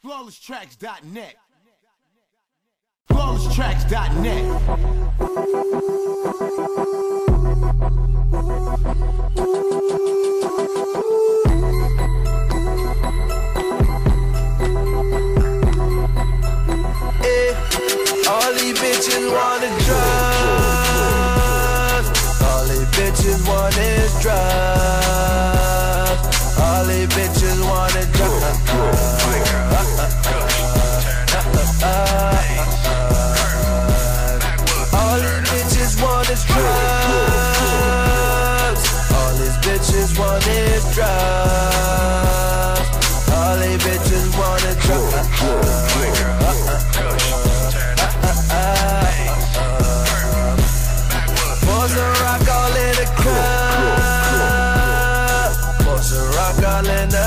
FlawlessTracks.net. FlawlessTracks.net. All these bitches wanna drugs. All these bitches want is drugs. All these bitches wanna drugs. All these bitches want is drugs. All these bitches want is drugs. All these bitches wanna drugs. All in the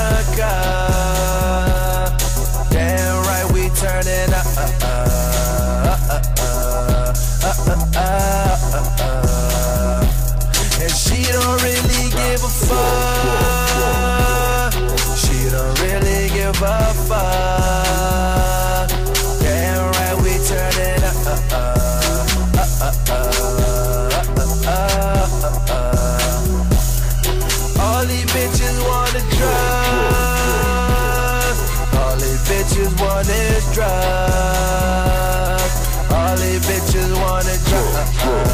car. Damn right we turning up. And she don't really give a fuck. She don't really give a fuck. Damn right we turning up. All these bitches wanna drugs. All these bitches want is drugs. All these bitches wanna drugs.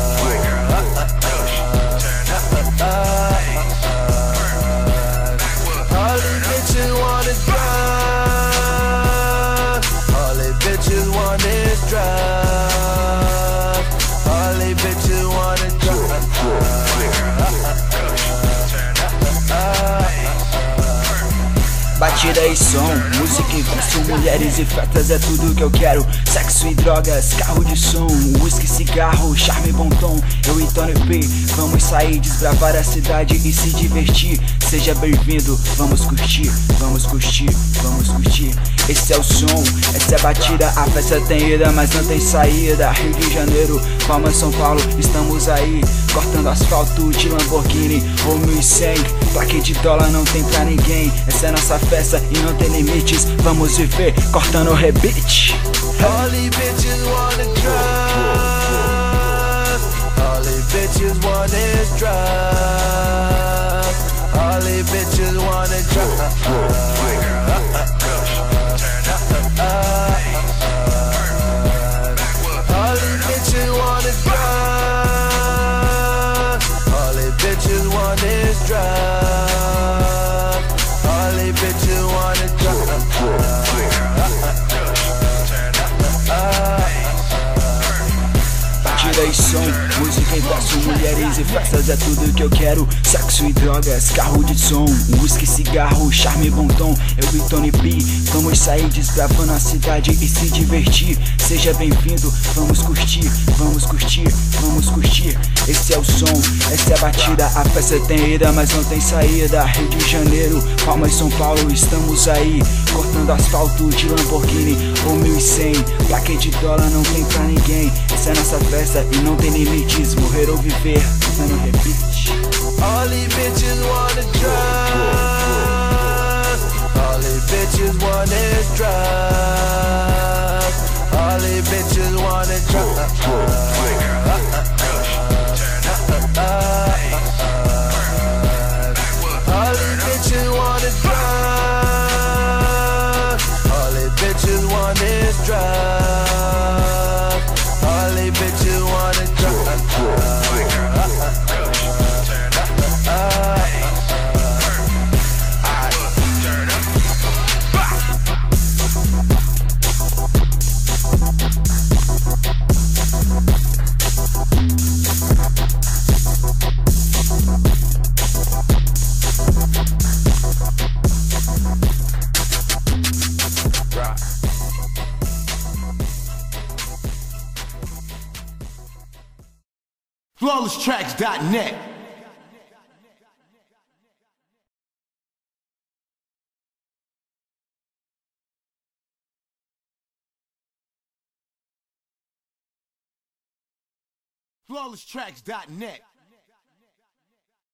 All these bitches wanna drugs. All these bitches want is drugs. All these bitches wanna drugs. Batida e som, música e verso, mulheres e festas é tudo que eu quero. Sexo e drogas, carro de som, whisky, cigarro, charme e bom tom. Eu e Tony P, vamos sair, desbravar a cidade e se divertir. Seja bem-vindo, vamos curtir, vamos curtir, vamos curtir. Esse é o som, essa é a batida, a festa tem ida, mas não tem saída. Rio de Janeiro, Palmas, São Paulo, estamos aí, cortando asfalto de Lamborghini ou 1100. Plaque de dólar não tem pra ninguém, essa é nossa festa e não tem limites. Vamos viver, cortando o rebite. All these bitches wanna drugs. All these bitches want is drugs. All these bitches wanna drugs. All these bitches wanna drugs. All these bitches want is drugs. All these bitches wanna drugs. Batida e som, música e verso, mulheres e festas é tudo que eu quero. Sexo e drogas, carro de som, whisky, cigarro, charme e bom tom. Eu e Tony P, vamos sair desbravando a cidade e se divertir. Seja bem-vindo, vamos curtir, vamos curtir, vamos curtir. Esse é o som, essa é a batida, a festa tem ida, mas não tem saída. Rio de Janeiro, Palmas, São Paulo, estamos aí, cortando asfalto de Lamborghini ou 1100. Plaque de dólar não tem pra ninguém, essa é nossa festa e não tem limites. Morrer ou viver, não repite. All these bitches wanna drugs. All these bitches want is drugs. All these bitches wanna drugs. All these bitches wanna drugs. All these bitches want is drugs. All these bitches wanna drugs. FlawlessTracks.net. FlawlessTracks.net.